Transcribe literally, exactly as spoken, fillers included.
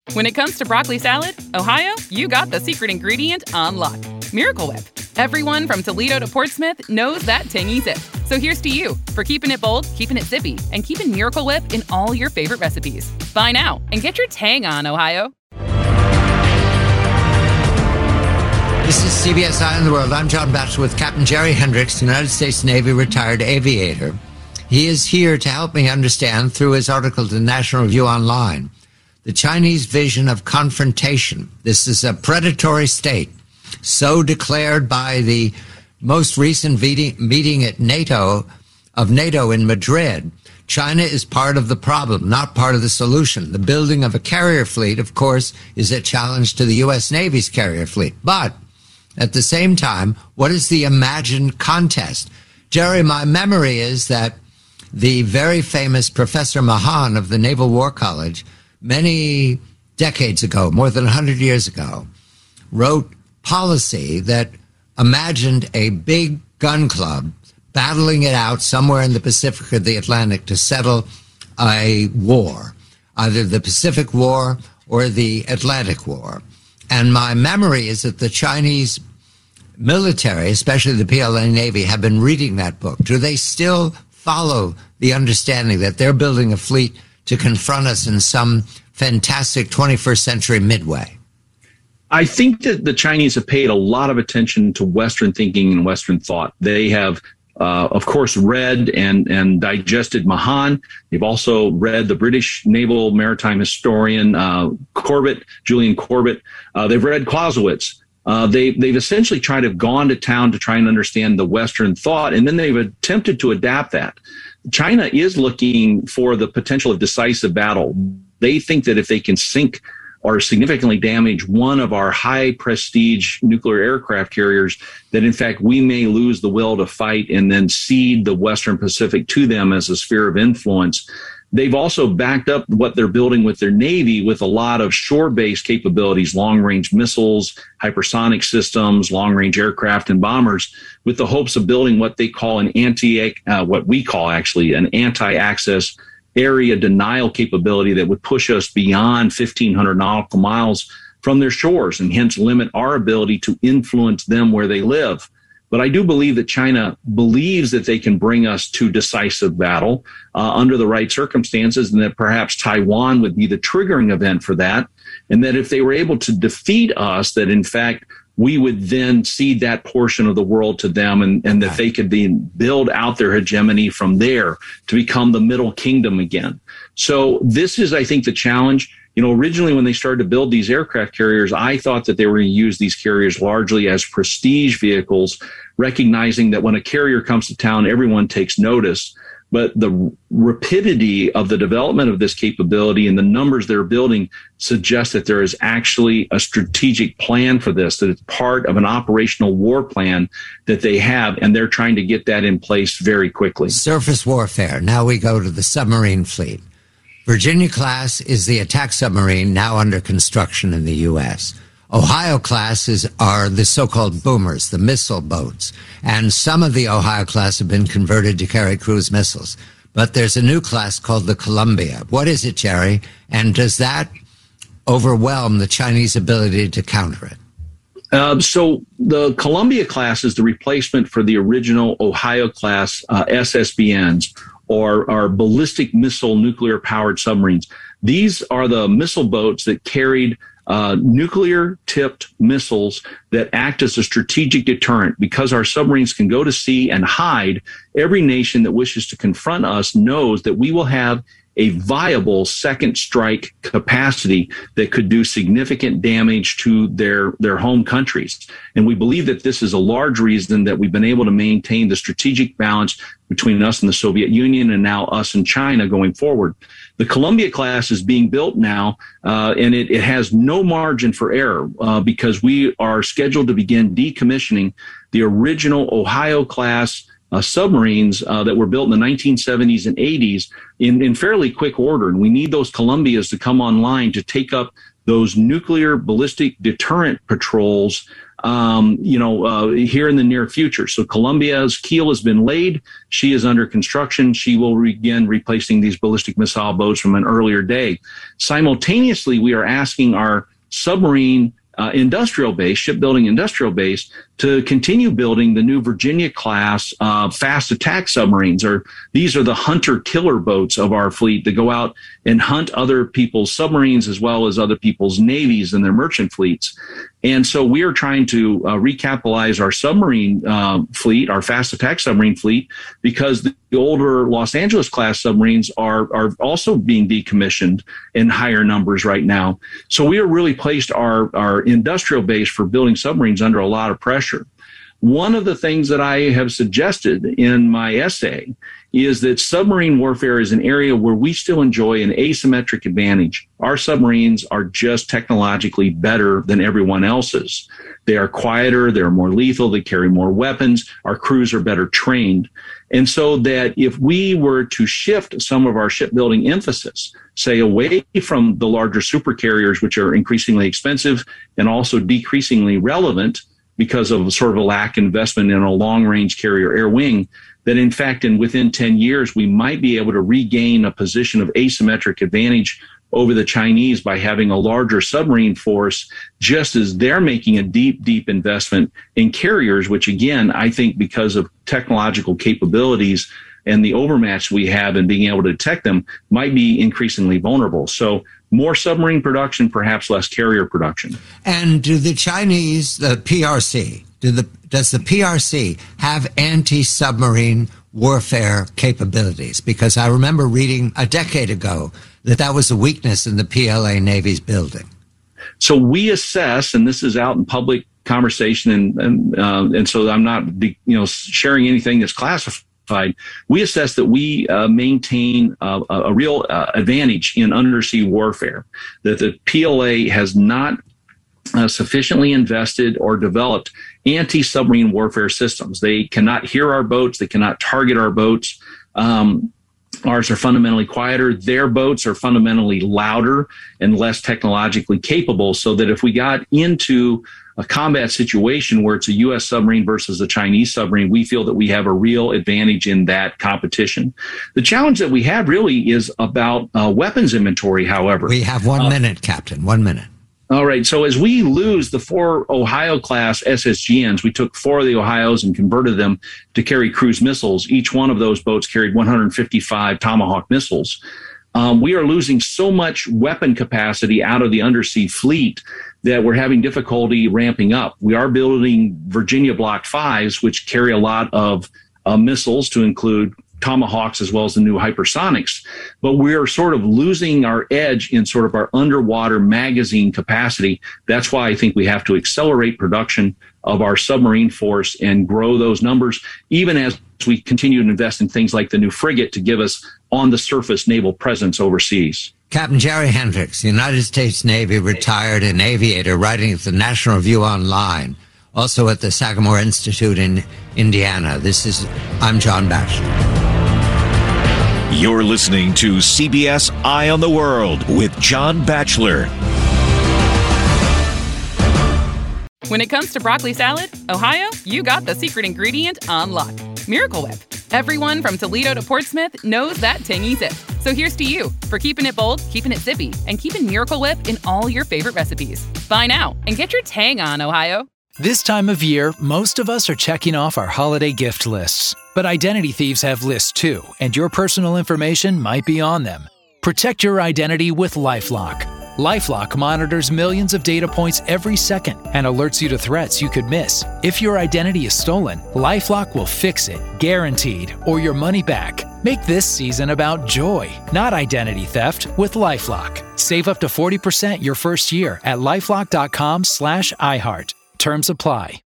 When it comes to broccoli salad, Ohio, you got the secret ingredient on lock. Miracle Whip. Everyone from Toledo to Portsmouth knows that tangy zip. So here's to you for keeping it bold, keeping it zippy, and keeping Miracle Whip in all your favorite recipes. Buy now and get your tang on, Ohio. This is C B S Eye on the World. I'm John Batchelor with Captain Jerry Hendricks, United States Navy retired aviator. He is here to help me understand, through his article to National Review Online, the Chinese vision of confrontation. This is a predatory state, so declared by the most recent meeting at NATO of NATO in Madrid. China is part of the problem, not part of the solution. The building of a carrier fleet, of course, is a challenge to the U S Navy's carrier fleet. But at the same time, what is the imagined contest? Jerry, my memory is that the very famous Professor Mahan of the Naval War College, many decades ago, more than one hundred years ago, wrote policy that imagined a big gun club battling it out somewhere in the Pacific or the Atlantic to settle a war, either the Pacific War or the Atlantic War. And my memory is that the Chinese military, especially the P L A Navy, have been reading that book. Do they still follow the understanding that they're building a fleet to confront us in some fantastic twenty-first century midway? I think that the Chinese have paid a lot of attention to Western thinking and Western thought. They have, uh, of course, read and, and digested Mahan. They've also read the British naval maritime historian uh, Corbett, Julian Corbett. Uh, they've read Clausewitz. Uh, they, they've essentially tried to have gone to town to try and understand the Western thought, and then they've attempted to adapt that. China is looking for the potential of decisive battle. They think that if they can sink or significantly damage one of our high prestige nuclear aircraft carriers, that in fact we may lose the will to fight and then cede the Western Pacific to them as a sphere of influence. They've also backed up what they're building with their Navy with a lot of shore-based capabilities, long-range missiles, hypersonic systems, long-range aircraft and bombers, with the hopes of building what they call an anti, uh, what we call actually an anti-access area denial capability that would push us beyond fifteen hundred nautical miles from their shores and hence limit our ability to influence them where they live. But I do believe that China believes that they can bring us to decisive battle uh, under the right circumstances, and that perhaps Taiwan would be the triggering event for that. And that if they were able to defeat us, that in fact, we would then cede that portion of the world to them, and, and that they could then build out their hegemony from there to become the middle kingdom again. So this is, I think, the challenge. You know, originally when they started to build these aircraft carriers, I thought that they were going to use these carriers largely as prestige vehicles, recognizing that when a carrier comes to town, everyone takes notice. But the rapidity of the development of this capability and the numbers they're building suggest that there is actually a strategic plan for this, that it's part of an operational war plan that they have, and they're trying to get that in place very quickly. Surface warfare. Now we go to the submarine fleet. Virginia-class is the attack submarine now under construction in the U S Ohio-class is, are the so-called boomers, the missile boats. And some of the Ohio-class have been converted to carry cruise missiles. But there's a new class called the Columbia. What is it, Jerry? And does that overwhelm the Chinese ability to counter it? Uh, so the Columbia class is the replacement for the original Ohio-class uh, S S B Ns, or are ballistic missile nuclear-powered submarines. These are the missile boats that carried uh, nuclear-tipped missiles that act as a strategic deterrent. Because our submarines can go to sea and hide, every nation that wishes to confront us knows that we will have a viable second strike capacity that could do significant damage to their, their home countries. And we believe that this is a large reason that we've been able to maintain the strategic balance between us and the Soviet Union, and now us and China going forward. The Columbia class is being built now, uh, and it, it has no margin for error uh, because we are scheduled to begin decommissioning the original Ohio class Uh, submarines uh, that were built in the nineteen seventies and eighties in, in fairly quick order. And we need those Columbias to come online to take up those nuclear ballistic deterrent patrols um, you know, uh, here in the near future. So Columbia's keel has been laid. She is under construction. She will begin replacing these ballistic missile boats from an earlier day. Simultaneously, we are asking our submarine Uh, industrial base, shipbuilding industrial base, to continue building the new Virginia class uh, fast attack submarines. Or these are the hunter killer boats of our fleet that go out and hunt other people's submarines as well as other people's navies and their merchant fleets. And so we are trying to uh, recapitalize our submarine uh, fleet, our fast attack submarine fleet, because the older Los Angeles class submarines are are also being decommissioned in higher numbers right now. So we have really placed our, our industrial base for building submarines under a lot of pressure. One of the things that I have suggested in my essay is that submarine warfare is an area where we still enjoy an asymmetric advantage. Our submarines are just technologically better than everyone else's. They are quieter, they're more lethal, they carry more weapons, our crews are better trained. And so that if we were to shift some of our shipbuilding emphasis, say away from the larger supercarriers, which are increasingly expensive and also decreasingly relevant because of sort of a lack of investment in a long-range carrier air wing, that in fact, in within ten years, we might be able to regain a position of asymmetric advantage over the Chinese by having a larger submarine force, just as they're making a deep, deep investment in carriers, which again, I think because of technological capabilities and the overmatch we have in being able to detect them, might be increasingly vulnerable. So more submarine production, perhaps less carrier production. And do the Chinese, the P R C, do the does the P R C have anti-submarine warfare capabilities? Because I remember reading a decade ago that that was a weakness in the P L A Navy's building. So we assess, and this is out in public conversation, and and, uh, and so I'm not you know sharing anything that's classified. We assess that we uh, maintain uh, a real uh, advantage in undersea warfare, that the P L A has not uh, sufficiently invested or developed anti-submarine warfare systems. They cannot hear our boats. They cannot target our boats. Um, Ours are fundamentally quieter. Their boats are fundamentally louder and less technologically capable, so that if we got into a combat situation where it's a U S submarine versus a Chinese submarine, we feel that we have a real advantage in that competition. The challenge that we have really is about uh, weapons inventory, however. We have one uh, minute, Captain, one minute. All right. So as we lose the four Ohio-class S S G Ns, we took four of the Ohios and converted them to carry cruise missiles. Each one of those boats carried one hundred fifty-five Tomahawk missiles. Um, we are losing so much weapon capacity out of the undersea fleet that we're having difficulty ramping up. We are building Virginia Block fives, which carry a lot of uh, missiles, to include Tomahawks as well as the new hypersonics, but we're sort of losing our edge in sort of our underwater magazine capacity. That's why I think we have to accelerate production of our submarine force and grow those numbers, even as we continue to invest in things like the new frigate to give us on-the-surface naval presence overseas. Captain Jerry Hendricks, United States Navy retired and aviator, writing at the National Review Online, also at the Sagamore Institute in Indiana. This is, I'm John Batchelor. You're listening to C B S Eye on the World with John Batchelor. When it comes to broccoli salad, Ohio, you got the secret ingredient on lock. Miracle Whip. Everyone from Toledo to Portsmouth knows that tangy zip. So here's to you for keeping it bold, keeping it zippy, and keeping Miracle Whip in all your favorite recipes. Buy now and get your tang on, Ohio. This time of year, most of us are checking off our holiday gift lists. But identity thieves have lists too, and your personal information might be on them. Protect your identity with LifeLock. LifeLock monitors millions of data points every second and alerts you to threats you could miss. If your identity is stolen, LifeLock will fix it, guaranteed, or your money back. Make this season about joy, not identity theft, with LifeLock. Save up to forty percent your first year at LifeLock dot com slash iHeart. Terms apply.